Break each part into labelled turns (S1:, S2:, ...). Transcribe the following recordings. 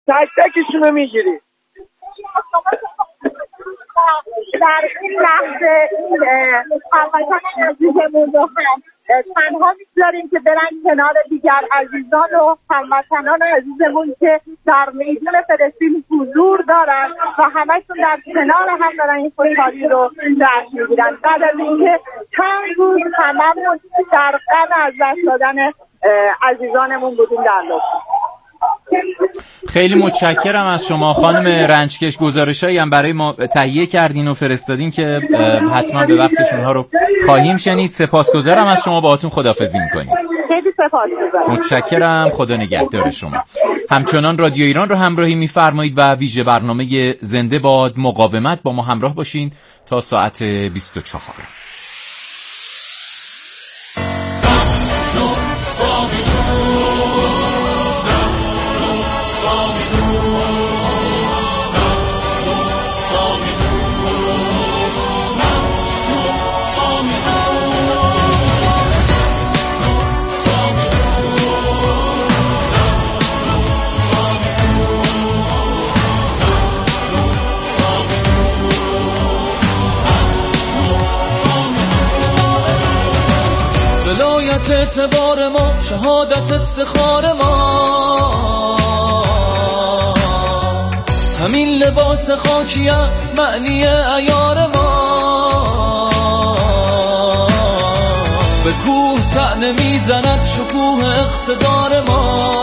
S1: تک تکشونو میگیری.
S2: در این لحظه هموطن عزیزمون رو هم تنها می‌گذاریم که برن کنار دیگر عزیزان و هموطنان عزیزمون که در میدان فلسطین حضور دارن و همه‌شون در کنار هم دارن این خوشحالی رو جشن می‌گیرن. بعد از اینکه چند روز هممون در غم از دست دادن عزیزانمون بودیم در لبنان.
S3: خیلی متشکرم از شما خانم رنجکش. گزارشایی هم برای ما تهیه کردین و فرستادین که حتما به وقتش اونها رو خواهیم شنید. سپاسگزارم از شما، باهاتون خداحافظی می‌کنیم.
S2: خیلی سپاسگزارم.
S3: متشکرم، خدا نگهدار شما. همچنان رادیو ایران رو همراهی می‌فرمایید و ویژه برنامه زنده باد مقاومت با ما همراه باشین تا ساعت 24.
S4: اعتبار ما، شهادت افتخار ما، همین لباس خاکی است معنی عیار ما. به کوه طعنه میزند شکوه اقتدار ما،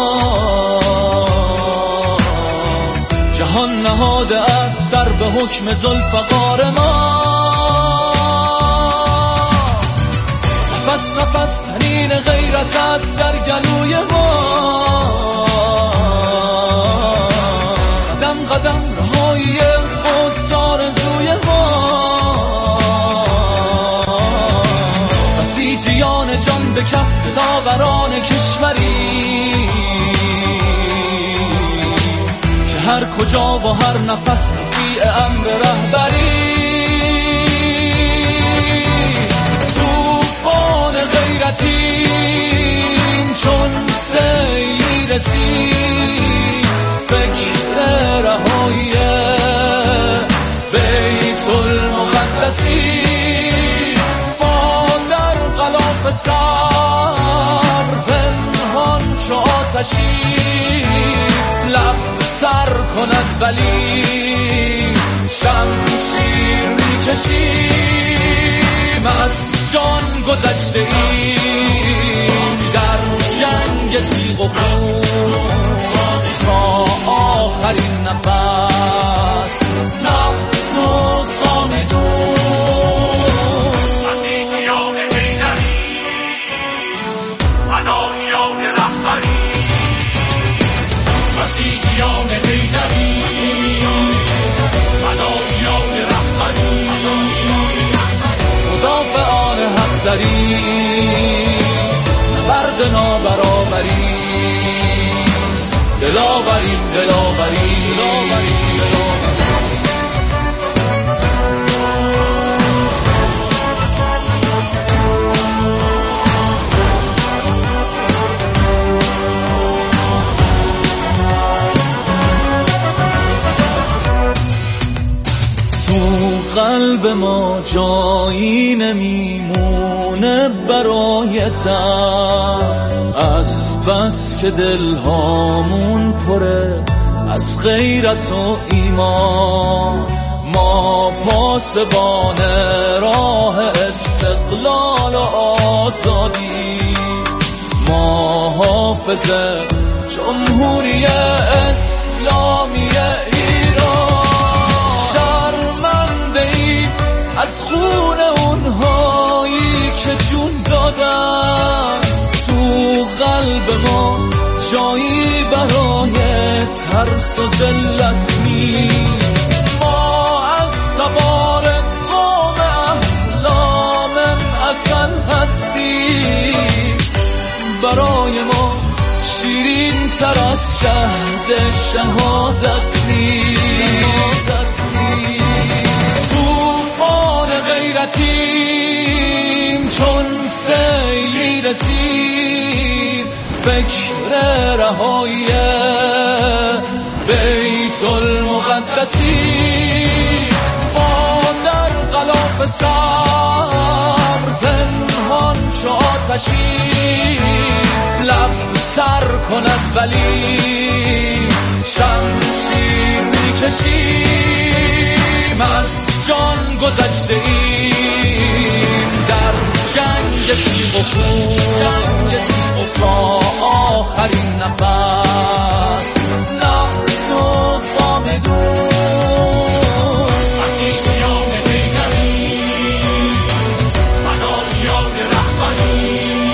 S4: جهان نهاده از سر به حکم ذوالفقار ما. نفس نفس تنین غیرت است در گلوی ما، قدم قدم رهایی قدس آرزوی ما. بسیجیان جان به کف داوران کشوری که هر کجا و هر نفس رفیع امر رهبری. غیرتیم چون سیلی رسید، فکر رهایی بیت المقدسی. با در غلاف سر پنهان چو آتشی، لب تر کند ولی شمشیر میکشیم. از جان گذشته ایم در جنگ تیغ و خون تا آخرین نفس، نحن صامدون. بسیجیان حیدری، فداییان رهبری، بسیجیان حیدری، فداییان رهبری، مدافعان حق داری، نبرد نابرابری، دلاوریم دلاوری، دلاوری قلب ما جایی نمیمونه برای ترس، از بس که دلهامون پره از غیرت و ایمان. ما پاسبان راه استقلال و آزادی، ما حافظ جمهوری اسلامی از خون اونهایی که جون دادن. تو قلب ما جایی برای ترس و ذلت نیست. ما از سوار قوم احلام اصل هستیم. برای ما شیرین تر از شهد شهادت نیست. غیرتیم چون سیلی رسید، فکر رهایی ظلم مقدسی با در غلاف صبر پنهان چو آتشی لب سر کند ولی شمشیر میکشیم از جان گذشته ایم در جنگ تیغ و خون تا آخرین نفس نحن صامدون مسیحیان حیدری فدایان رهبری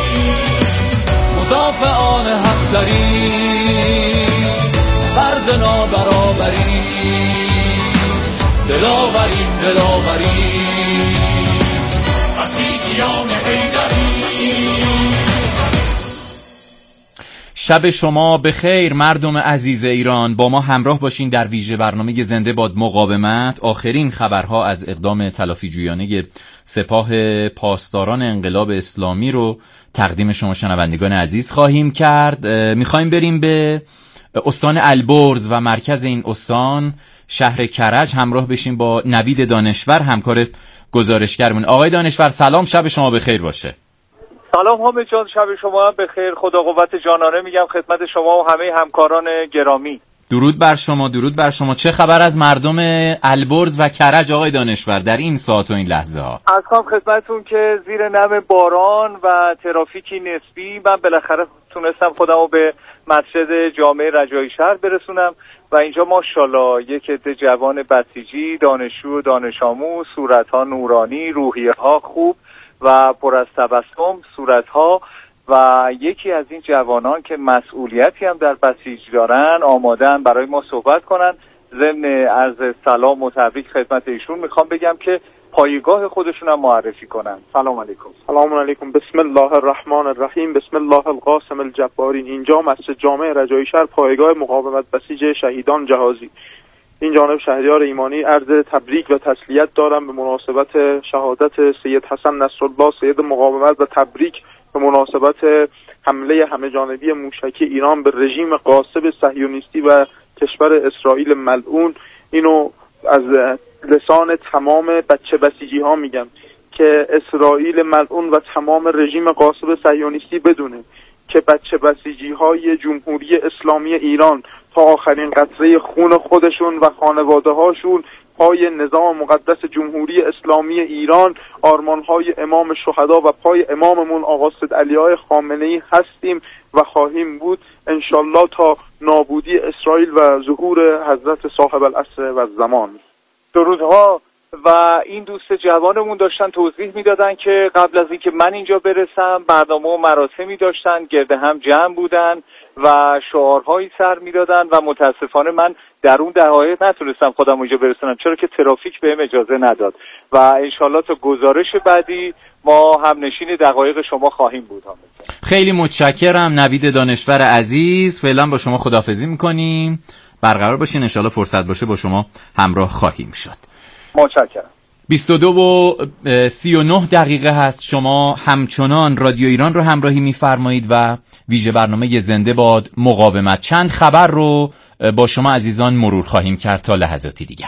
S4: مدافعان حق داریم فرد نابرابری دلاوریم مسیحیان حیدری.
S3: شب شما بخیر مردم عزیز ایران. با ما همراه باشین در ویژه برنامه زنده باد مقاومت. آخرین خبرها از اقدام تلافی جویانه سپاه پاسداران انقلاب اسلامی رو تقدیم شما شنوندگان عزیز خواهیم کرد. میخوایم بریم به استان البرز و مرکز این استان شهر کرج همراه بشیم با نوید دانشور همکار گزارشگرمون. آقای دانشور سلام، شب شما بخیر باشه.
S1: سلام حامد جان، شب شما بخیر. خدا قوت جانانه میگم خدمت شما و همه همکاران گرامی.
S3: درود بر شما، درود بر شما. چه خبر از مردم البرز و کرج آقای دانشور در این ساعت و این لحظه ها؟
S1: از خدمتتون که زیر نم باران و ترافیکی نسبی من بالاخره تونستم خودمو به مسجد جامع رجایی شهر برسونم و اینجا ماشاءالله یک عده جوان بسیجی، دانشجو و دانش آموز، صورت‌ها نورانی، روحیه‌ها خوب و پر از تبسم صورت‌ها و یکی از این جوانان که مسئولیتی هم در بسیج دارن آمادن برای ما صحبت کنن. ضمن عرض سلام و تبریک خدمت ایشون میخوام بگم که پایگاه خودشون هم معرفی کنن. سلام علیکم.
S5: سلام علیکم. بسم الله الرحمن الرحیم. بسم الله القاسم الجبارین. اینجا مسجد جامع رجایی شهر، پایگاه مقاومت بسیج شهیدان جهازی. این جانب شهریار ایمانی عرض تبریک و تسلیت دارم به مناسبت شهادت سید حسن نصرالله سید مقاومت و تبریک به مناسبت حمله همه جانبی موشکی ایران به رژیم غاصب صهیونیستی و کشور اسرائیل ملعون. اینو از لسان تمام بچه بسیجی ها میگم که اسرائیل ملعون و تمام رژیم غاصب صهیونیستی بدونه که بچه بسیجی های جمهوری اسلامی ایران تا آخرین قطره خون خودشون و خانواده هاشون پای نظام مقدس جمهوری اسلامی ایران، آرمانهای امام شهدا و پای اماممون آقا سید علی خامنه‌ای هستیم و خواهیم بود انشالله تا نابودی اسرائیل و ظهور حضرت صاحب العصر و الزمان.
S1: درودها. و این دوست جوانمون داشتن توضیح میدادن که قبل از اینکه من اینجا برسم برنامه و مراسمی داشتن، گرد هم جمع بودن و شعارهایی سر میدادن و متاسفانه من در اون دقایق نتونستم خودم اونجا برسونم چرا که ترافیک بهم اجازه نداد و انشالله تا گزارش بعدی ما هم نشین دقایق شما خواهیم بود.
S3: خیلی متشکرم نوید دانشور عزیز. فعلا با شما خداحافظی میکنیم. برقرار باشین، انشالله فرصت باشه با شما همراه خواهیم شد.
S1: متشکرم.
S3: 22:39 هست. شما همچنان رادیو ایران رو همراهی می‌فرمایید و ویژه برنامه زنده باد مقاومت. چند خبر رو با شما عزیزان مرور خواهیم کرد تا لحظاتی دیگر.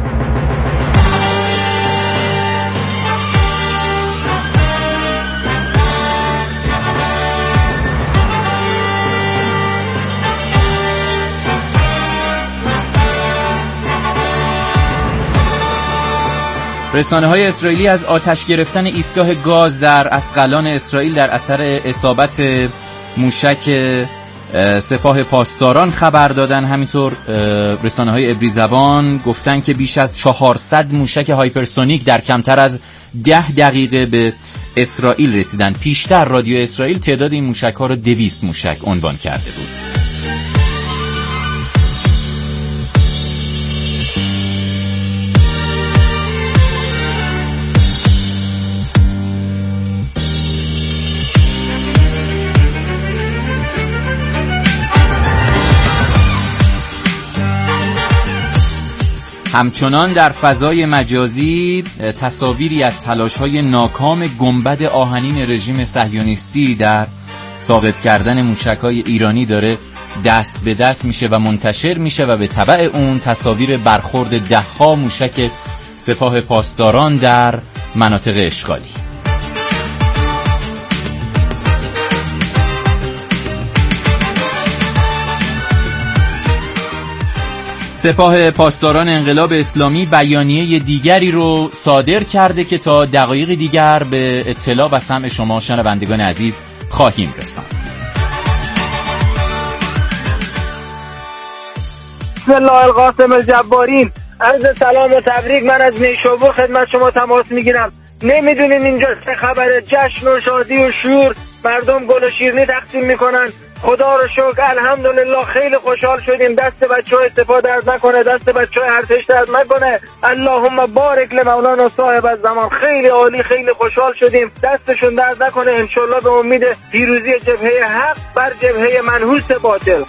S3: رسانه‌های اسرائیلی از آتش گرفتن ایستگاه گاز در اسقلان اسرائیل در اثر اصابت موشک سپاه پاسداران خبر دادن. همینطور رسانه‌های عبری زبان گفتن که بیش از 400 موشک هایپرسونیک در کمتر از 10 دقیقه به اسرائیل رسیدن. پیشتر رادیو اسرائیل تعداد این موشک‌ها رو 200 موشک عنوان کرده بود. همچنان در فضای مجازی تصاویری از تلاش‌های ناکام گنبد آهنین رژیم صهیونیستی در ساقط کردن موشک‌های ایرانی داره دست به دست میشه و منتشر میشه و به تبع اون تصاویر برخورد ده‌ها موشک سپاه پاسداران در مناطق اشغالی. سپاه پاسداران انقلاب اسلامی بیانیه دیگری رو صادر کرده که تا دقایق دیگر به اطلاع و سمع شما شنوندگان عزیز خواهیم رساند.
S6: بسم الله القاسم الجبارین. عرض سلام و تبریک. من از نیشابور خدمت شما تماس میگیرم. نمیدونین اینجا چه خبره؟ جشن و شادی و شور، مردم گل و شیرینی تقسیم میکنن. خدا رو شکر الحمدلله خیلی خوشحال شدیم. دست بچهای سپاه درد نکنه، دست بچهای ارتش درد نکنه. اللهم بارک لمولانا صاحب الزمان. خیلی عالی، خیلی خوشحال شدیم. دستشون درد نکنه. انشالله به امید پیروزی جبهه حق بر جبهه منحوس باطل.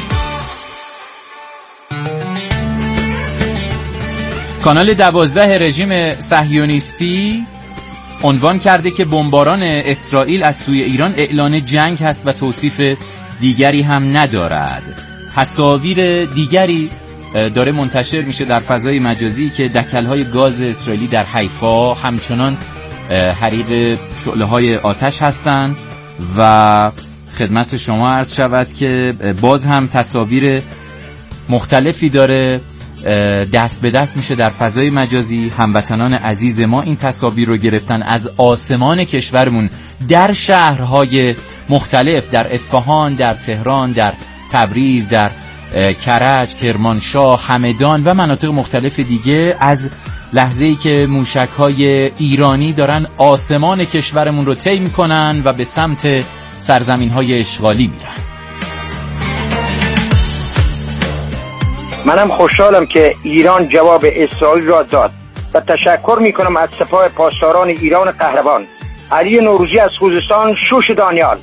S3: کانال 12 رژیم صهیونیستی عنوان کرده که بمباران اسرائیل از سوی ایران اعلان جنگ هست و توصیف دیگری هم ندارد. تصاویر دیگری داره منتشر میشه در فضای مجازی که دکل‌های گاز اسرائیلی در حیفا همچنان حریق شعله‌های آتش هستند و خدمت شما عرض شود که باز هم تصاویر مختلفی داره دست به دست میشه در فضای مجازی. هموطنان عزیز ما این تصاویر رو گرفتن از آسمان کشورمون در شهرهای مختلف، در اصفهان، در تهران، در تبریز، در کرج، کرمانشاه، همدان و مناطق مختلف دیگه، از لحظه‌ای که موشک‌های ایرانی دارن آسمان کشورمون رو طی می‌کنن و به سمت سرزمین‌های اشغالی میرن.
S7: منم خوشحالم که ایران جواب اسرائیل را داد و تشکر میکنم از سپاه پاسداران ایران قهرمان. علی نوروزی از خوزستان، شوش دانیال.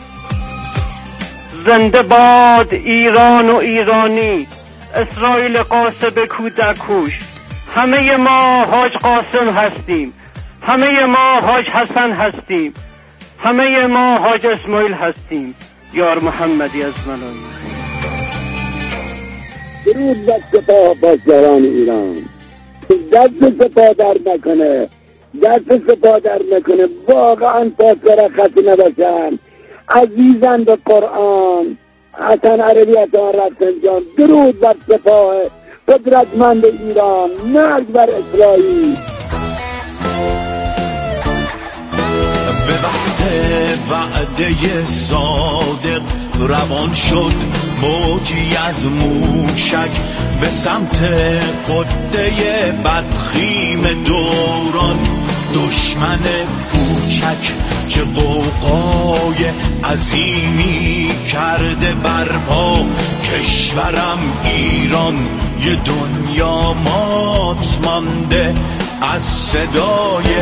S8: زنده باد ایران و ایرانی، اسرائیل قاسب کودک کوش. همه ما حاج قاسم هستیم، همه ما حاج حسن هستیم، همه ما حاج اسماعیل هستیم. یار محمدی از منان.
S9: درود بر سپاه پاسداران ایران. دست سپاه در نکنه، دست سپاه در نکنه. واقعا پاسداران خسته نباشن، عزیزان به قرآن. حسن عربی حسن رفسنجان. درود بر سپاه قدرتمند ایران. مرگ بر اسرائیل.
S4: به وقت وعده صادق روان شد موجی از موشک به سمت قده بدخیم دوران. دشمن کوچک چه قوقای عظیمی کرده برپا. کشورم ایران یه دنیا مات مانده از صدای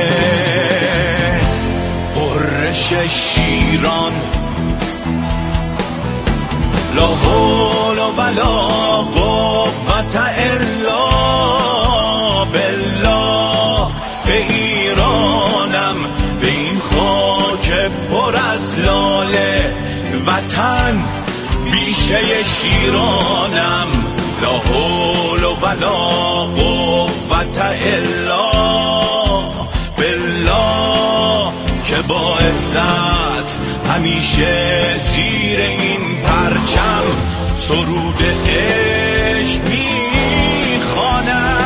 S4: قرش شیران. لا حول ولا قوة الا بالله. به ایرانم، به این خاک پر از لاله وطن بیشه شیرانم. لا حول ولا قوة الا بالله که با عزت همیشه زیر این پرچم سرود عشق میخوانم.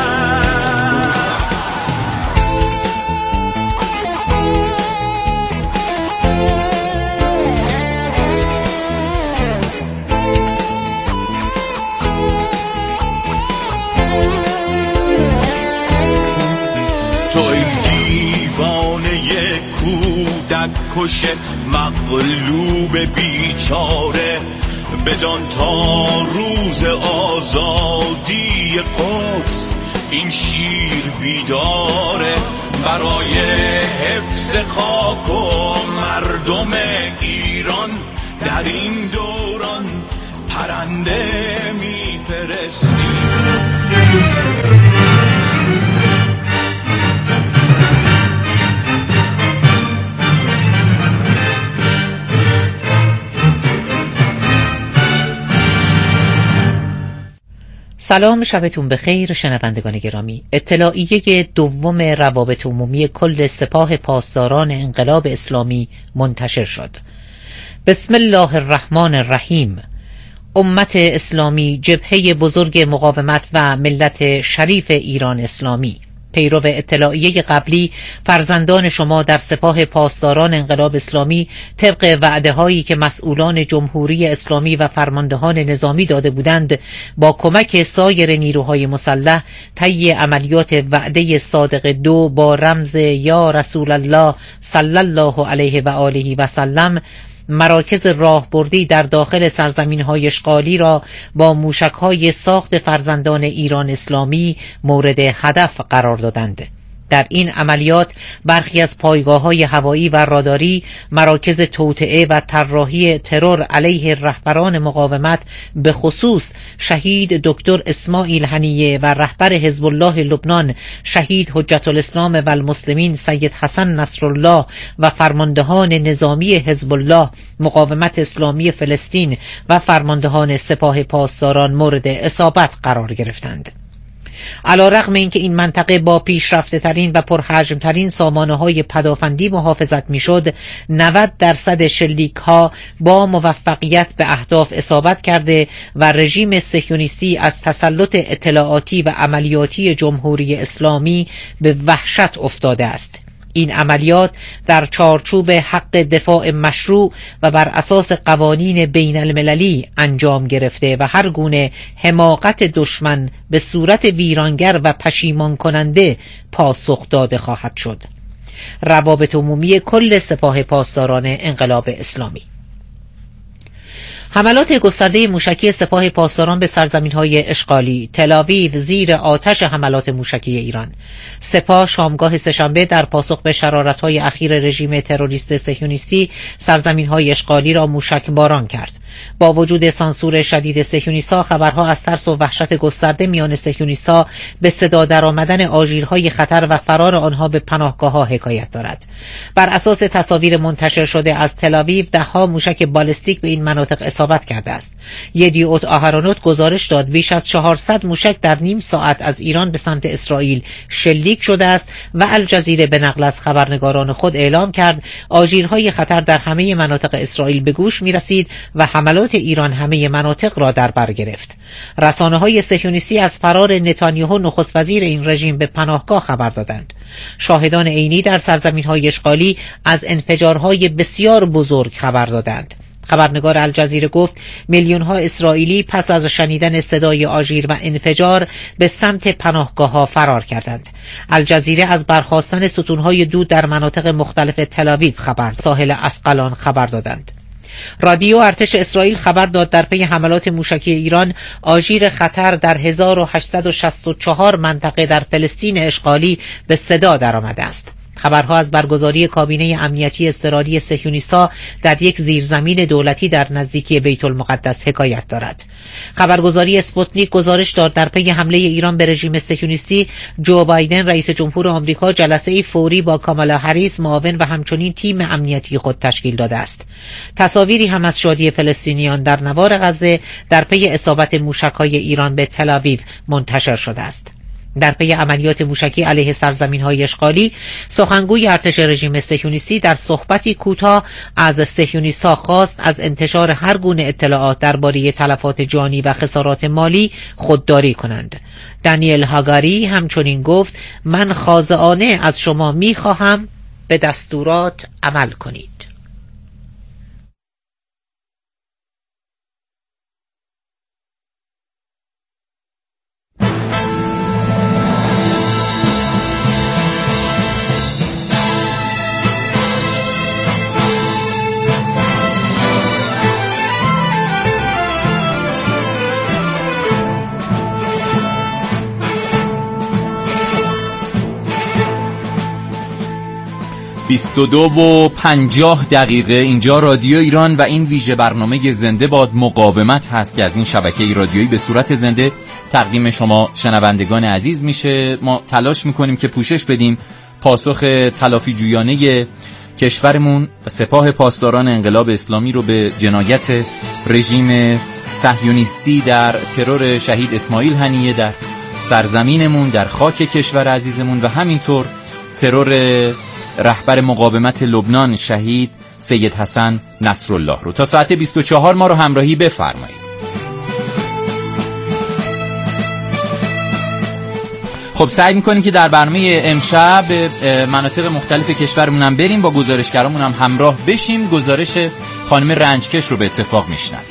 S4: توی دیوانه کودک کش مغلوب بیچاره، بدان تا روز آزادی قدس این شیر بیداره. برای حفظ خاک و مردم ایران در این دوران پرنده میفرستیم.
S10: سلام، شبتون بخیر شنوندگان گرامی. اطلاعیه دوم روابط عمومی کل سپاه پاسداران انقلاب اسلامی منتشر شد. بسم الله الرحمن الرحیم. امت اسلامی، جبهه بزرگ مقاومت و ملت شریف ایران اسلامی، پیرو اطلاعیه قبلی، فرزندان شما در سپاه پاسداران انقلاب اسلامی طبق وعده هایی که مسئولان جمهوری اسلامی و فرماندهان نظامی داده بودند، با کمک سایر نیروهای مسلح طی عملیات وعده صادق 2 با رمز یا رسول الله صلی الله علیه و آله و سلم مراکز راهبردی در داخل سرزمین‌های اشغالی را با موشک‌های ساخت فرزندان ایران اسلامی مورد هدف قرار دادند. در این عملیات برخی از پایگاه‌های هوایی و راداری، مراکز توطئه و طراحی ترور علیه رهبران مقاومت، به خصوص شهید دکتر اسماعیل هنیه و رهبر حزب الله لبنان شهید حجت الاسلام و المسلمین سید حسن نصرالله و فرماندهان نظامی حزب الله، مقاومت اسلامی فلسطین و فرماندهان سپاه پاسداران مورد اصابت قرار گرفتند. علیرغم اینکه این منطقه با پیشرفته ترین و پرحجم ترین سامانه های پدافندی محافظت میشد، 90% شلیک ها با موفقیت به اهداف اصابت کرده و رژیم صهیونیستی از تسلط اطلاعاتی و عملیاتی جمهوری اسلامی به وحشت افتاده است. این عملیات در چارچوب حق دفاع مشروع و بر اساس قوانین بین المللی انجام گرفته و هر گونه حماقت دشمن به صورت ویرانگر و پشیمان کننده پاسخ داده خواهد شد. روابط عمومی کل سپاه پاسداران انقلاب اسلامی. حملات گسترده موشکی سپاه پاسداران به سرزمین‌های اشغالی. تل‌آویو زیر آتش حملات موشکی ایران. سپاه شامگاه سه‌شنبه در پاسخ به شرارت‌های اخیر رژیم تروریست صهیونیستی سرزمین‌های اشغالی را موشک باران کرد. با وجود سانسور شدید صهیونیست‌ها، خبرها از ترس و وحشت گسترده میان صهیونیست‌ها به صدا درآمدن آژیرهای خطر و فرار آنها به پناهگاه‌ها حکایت دارد. بر اساس تصاویر منتشر شده از تل‌آویو، ده‌ها موشک بالستیک به این مناطق اصابت کرده است. یدیوت آهرانوت گزارش داد بیش از 400 موشک در نیم ساعت از ایران به سمت اسرائیل شلیک شده است و الجزیره به نقل از خبرنگاران خود اعلام کرد آژیرهای خطر در همه مناطق اسرائیل به گوش می‌رسید و حملات ایران همه مناطق را در بر گرفت. رسانه‌های صهیونیستی از فرار نتانیاهو نخست وزیر این رژیم به پناهگاه خبر دادند. شاهدان عینی در سرزمین‌های اشغالی از انفجارهای بسیار بزرگ خبر دادند. خبرنگار الجزیره گفت میلیون‌ها اسرائیلی پس از شنیدن صدای آژیر و انفجار به سمت پناهگاه‌ها فرار کردند. الجزیره از برخاستن ستون‌های دود در مناطق مختلف تل‌آویو خبر، ساحل اسقلان خبر دادند. رادیو ارتش اسرائیل خبر داد در پی حملات موشکی ایران آژیر خطر در 1864 منطقه در فلسطین اشغالی به صدا درآمده است. خبرها از برگزاری کابینه امنیتی اضطراری صهیونیست‌ها در یک زیرزمین دولتی در نزدیکی بیت المقدس حکایت دارد. خبرگزاری اسپوتنیک گزارش داد در پی حمله ایران به رژیم صهیونیستی، جو بایدن رئیس جمهور آمریکا جلسه‌ای فوری با کامالا هریس معاون و همچنین تیم امنیتی خود تشکیل داده است. تصاویری هم از شادی فلسطینیان در نوار غزه در پی اصابت موشک‌های ایران به تل‌آویو منتشر شده است. در پی عملیات موشکی علیه سرزمین‌های اشغالی، سخنگوی ارتش رژیم صهیونیستی در صحبتی کوتاه از صهیونیست‌ها خواست از انتشار هر گونه اطلاعات درباره تلفات جانی و خسارات مالی خودداری کنند. دانیل هاگاری همچنین گفت: من خاضعانه از شما می‌خواهم به دستورات عمل کنید.
S3: و 22:50 اینجا رادیو ایران و این ویژه برنامه زنده باد مقاومت هست که از این شبکه رادیویی به صورت زنده تقدیم شما شنوندگان عزیز میشه. ما تلاش میکنیم که پوشش بدیم پاسخ تلافی جویانه کشورمون و سپاه پاسداران انقلاب اسلامی رو به جنایت رژیم صهیونیستی در ترور شهید اسماعیل هنیه در سرزمینمون، در خاک کشور عزیزمون و همینطور ترور رهبر مقاومت لبنان شهید سید حسن نصرالله رو. تا ساعت 24 ما رو همراهی بفرمایید. خب سعی میکنیم که در برنامه امشب به مناطق مختلف کشورمون هم بریم، با گزارشگرامون هم همراه بشیم. گزارش خانم رنجکش رو به اتفاق میشنویم.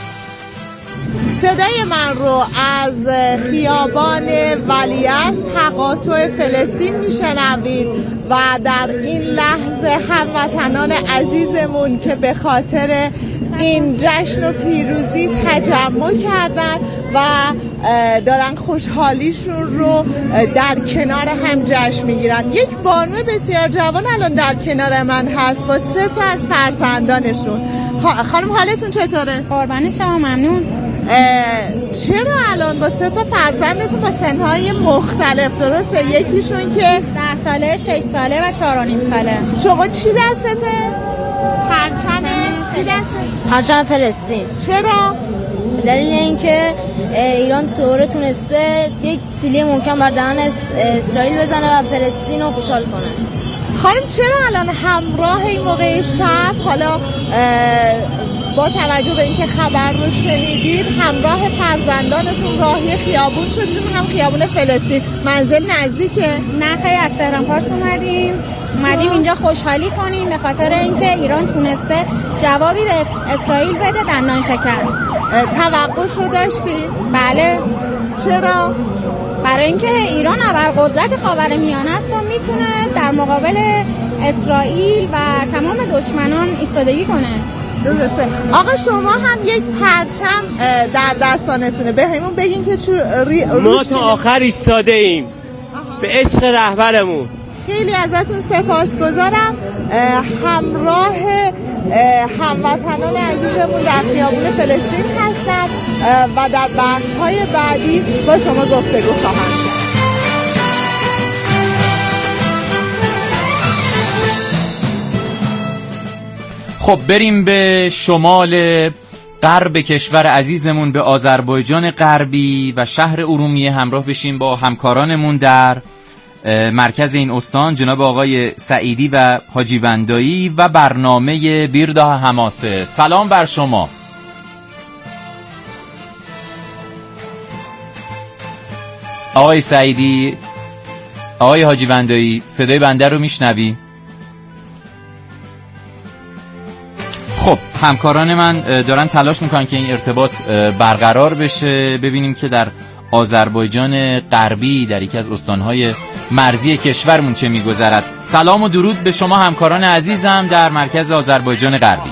S11: صدای من رو از خیابان ولیعصر تقاطع فلسطین میشنوید و در این لحظه هموطنان عزیزمون که به خاطر این جشن و پیروزی تجمع کردن و دارن خوشحالیشون رو در کنار هم جشن میگیرن. یک بانو بسیار جوان الان در کنار من هست با 3 تا از فرزندانشون. خانم حالتون چطوره؟
S12: قربان شما، ممنون.
S11: چرا الان با 3 تا فرزندتون با سنهای مختلف، درسته؟ یکیشون که
S12: 10 ساله، 6 ساله و 4.5 ساله.
S11: شما چی دستته؟ پرچم چی دسته؟
S12: پرچم فلسطین.
S11: چرا؟
S12: دلیل اینکه ایران طوره تونسته یک سیلی محکم بر دهن اسرائیل بزنه و فلسطین رو خوشحال کنه.
S11: خانم چرا الان همراه این موقع شب، حالا با توجه به اینکه خبر رو شنیدید، همراه فرزندانتون راهی خیابون شدید، هم خیابون فلسطین؟ منزل نزدیکه؟
S12: نه خیلی، از تهران پارس اومدیم اینجا خوشحالی کنیم به خاطر اینکه ایران تونسته جوابی به اسرائیل بده دندان شکن.
S11: توقعش رو داشتید؟
S12: بله.
S11: چرا؟
S12: برای اینکه ایران ابرقدرت خاورمیانه است و میتونه در مقابل اسرائیل و تمام دشمنان ایستادگی کنه.
S11: درسته. آقا شما هم یک پرچم در دستانتونه، به همون بگین که
S13: ما تا آخر ایستاده ایم به عشق رهبرمون.
S11: خیلی ازتون سپاسگزارم. همراه هموطنان عزیزمون در خیابون فلسطین هستم و در بخش‌های بعدی با شما گفتگو خواهم کرد.
S3: خب بریم به شمال غرب کشور عزیزمون، به آذربایجان غربی و شهر ارومیه همراه بشیم با همکارانمون در مرکز این استان، جناب آقای سعیدی و حاجی وندایی و برنامه بیرداه حماسه. سلام بر شما. آقای سعیدی، آقای حاجی وندایی، صدای بنده رو میشنوی؟ خب همکاران من دارن تلاش میکنن که این ارتباط برقرار بشه، ببینیم که در آذربایجان غربی در یکی از استانهای مرزی کشورمون چه میگذرد. سلام و درود به شما همکاران عزیزم در مرکز آذربایجان غربی.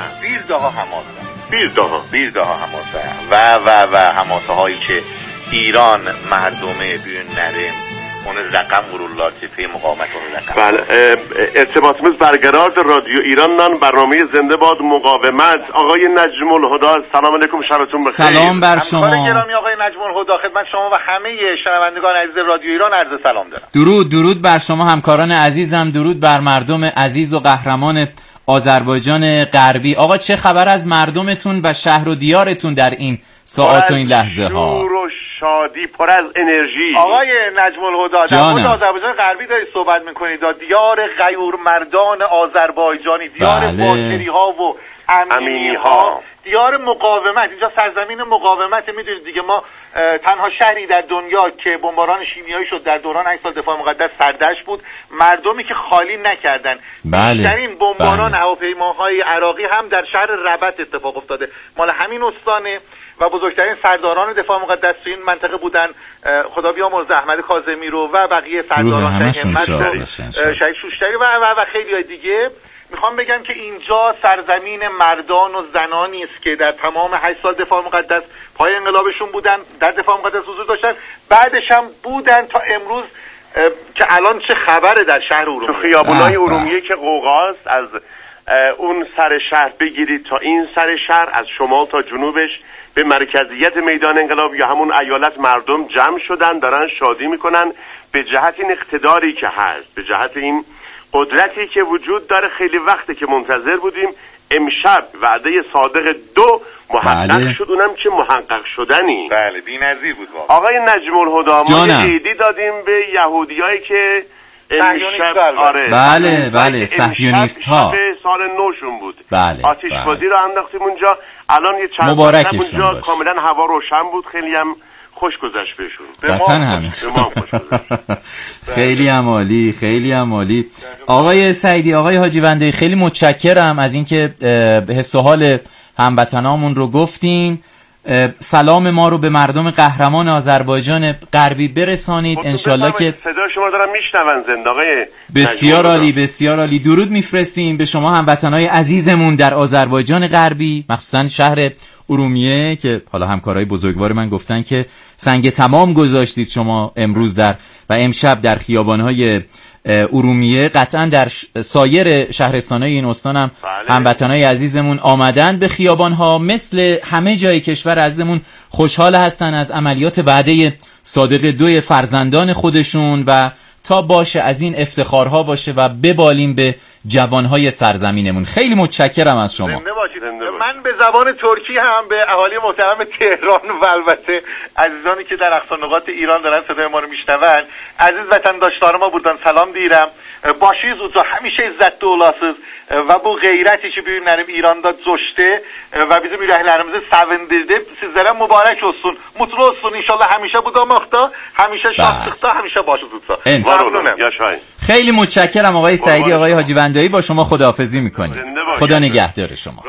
S14: بیرداه حماسه و حماسه هایی که ایران مردمه بیون نرم اون رقم ورولات پی مقاومت اون رقم.
S15: بله، ارتباطمız برقرار در رادیو ایران، برنامه زنده باد مقاومت. آقای نجم الهدی، سلام علیکم، شبتون بخیر.
S3: سلام بر شما.
S14: گرامی آقای نجم الهدی، خدمت شما و همه شنوندگان عزیز رادیو ایران عرض سلام دارم.
S3: درود بر شما همکاران عزیزم، درود بر مردم عزیز و قهرمان آذربایجان غربی. آقا چه خبر از مردمتون و شهر و دیارتون در این ساعات و این لحظه ها؟
S15: شادی، پر از انرژی.
S14: آقای نجم الهدی، در مورد آذربایجان غربی دارید صحبت میکنید، دیار غیور مردان آذربایجانی، دیار باکری ها و امینی ها، دیار مقاومت. اینجا سرزمین مقاومت. میدونید دیگه، ما تنها شهری در دنیا که بمباران شیمیایی شد در دوران 8 سال دفاع مقدس سردشت بود، مردمی که خالی نکردن. بیشترین بمباران هواپیماهای عراقی هم در شهر ربط اتفاق افتاده، مال همین استانه و بزرگترین سرداران دفاع مقدس تو این منطقه بودن، خدا بیامرزه، احمد کاظمی رو و بقیه سرداران، شهید شوشتری و خیلی های دیگه. میخوام بگم که اینجا سرزمین مردان و زنانی است که در تمام 8 سال دفاع مقدس پای انقلابشون بودن، در دفاع مقدس حضور داشتن، بعدش هم بودن تا امروز که الان چه خبره در شهر ارومیه.
S15: تو خیابونای ارومیه که قوقاست، از اون سر شهر بگیرید تا این سر شهر، از شمال تا جنوبش به مرکزیت میدان انقلاب یا همون ایالت مردم جمع شدن، دارن شادی میکنن به جهت این اقتداری که هست، به جهت این قدرتی که وجود داره. خیلی وقته که منتظر بودیم امشب وعده صادق 2 محقق شد، اونم که محقق شدنی.
S14: بله بی‌نظیر بود واقعا.
S15: آقای نجم الهدی ما ایدی دادیم به یهودیایی که امشب
S3: بله صهیونیست ها
S15: سال نوشون بود.
S3: بله
S15: آتش‌بازی رو انداختیم اونجا. الان یه چند
S3: مبارکشون
S15: اونجا کاملا هوا روشن بود، خیلی هم خوش گذشت بهشون.
S3: قطعاً همین. خیلی هم عالی، خیلی هم عالی. آقای سعیدی، آقای حاجی بنده‌ای، خیلی متشکرم از اینکه حس و حال هموطنامون رو گفتین. سلام ما رو به مردم قهرمان آذربایجان غربی برسانید. انشالله که
S15: صدا شما دارم میشنون زنده. آقای
S3: بسیار عالی، بسیار عالی. درود میفرستیم به شما هموطنای عزیزمون در آذربایجان غربی، مخصوصا شهر ارومیه که حالا همکارای بزرگوار من گفتن که سنگ تمام گذاشتید شما امروز و امشب در خیابان‌های ارومیه. قطعا در سایر شهرستان‌های این استان هم هموطنای عزیزمون آمدن به خیابان‌ها، مثل همه جای کشور عزیزمون خوشحال هستن از عملیات وعده صادق 2 فرزندان خودشون و تا باشه از این افتخارها باشه و ببالیم به جوانهای سرزمینمون. خیلی متشکرم از شما.
S14: زنده باشید. من به زبان ترکی هم به اهالی محترم تهران و البته عزیزانی که در اقصا نقاط ایران دارن صدای ما رو میشنون، عزیز وطنداشتار ما بودن سلام دیرم. Başıyız o hamişe izzetli olasız ve bu gayret işi büyümlerim İran'da coştu ve bizim yüreklerimizi sevindirdi. Sizlere mübarek olsun, mutlu olsun inşallah همیشه بودامختا، همیشه شادlıkta، همیشه başınızda.
S15: ممنونم.
S3: خیلی متشکرم آقای سعیدی، آقای حاجی بندایی. با شما خداحافظی میکنیم. خدا نگهدار شما.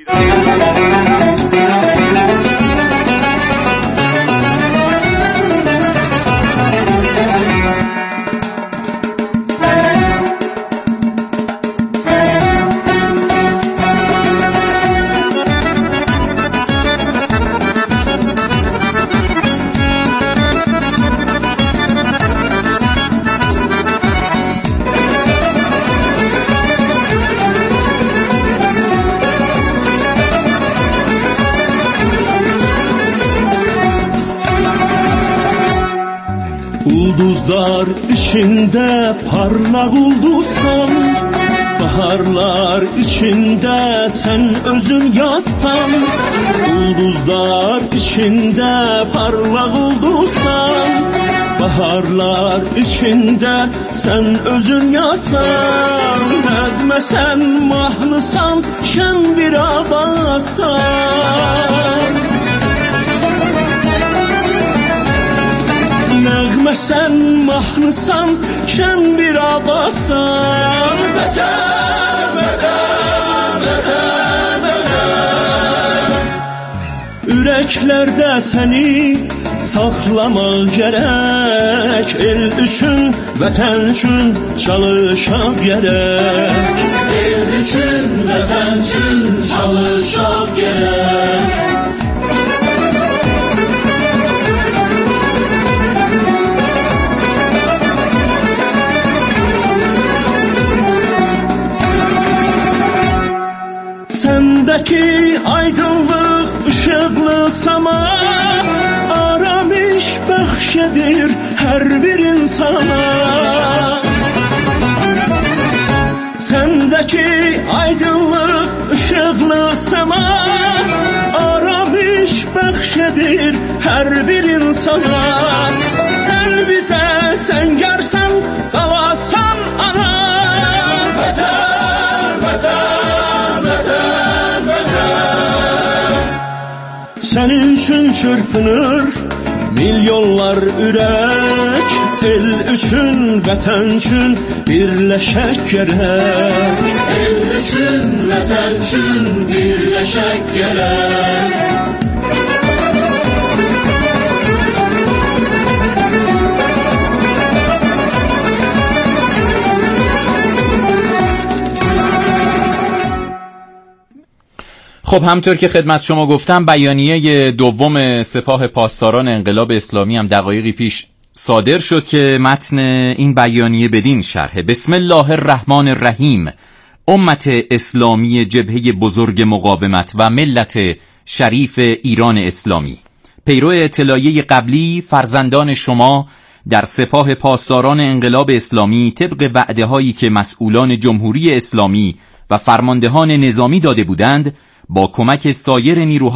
S16: Ulduzlar içinde parlak oldusan, baharlar içinde sen özün yazsan. Ulduzlar içinde parlak oldusan, baharlar içinde sen özün yazsan. Nəğmə sen mahnısan, şən bir abasan. Nəğmə sən mahnısan, şən bir abasan. Vətən, vətən, vətən, vətən. Ürəklərdə səni saxlamaq gərək. El üçün, vətən üçün çalışaq gərək. El üçün, vətən üçün çalışaq gərək. Səndəki aydınlıq ışıqlı sama aramış bəxş edir hər bir insana. Səndəki aydınlıq ışıqlı sama aramış bəxş edir hər bir insana. Sən bizə səngərsən, qalasan ana. Vətən, vətən, vətən, vətən. Sənin üçün çırpınır milyonlar ürək. El üçün, vətən üçün birləşək gərək. El üçün, vətən üçün birləşək gərək.
S3: خب همطور که خدمت شما گفتم، بیانیه دوم سپاه پاسداران انقلاب اسلامی هم دقایقی پیش صادر شد که متن این بیانیه بدین شرحه: بسم الله الرحمن الرحیم. امت اسلامی جبهه بزرگ مقاومت و ملت شریف ایران اسلامی، پیرو اطلاعیه قبلی، فرزندان شما در سپاه پاسداران انقلاب اسلامی طبق وعده هایی که مسئولان جمهوری اسلامی و فرماندهان نظامی داده بودند با کمک سایر نیروهای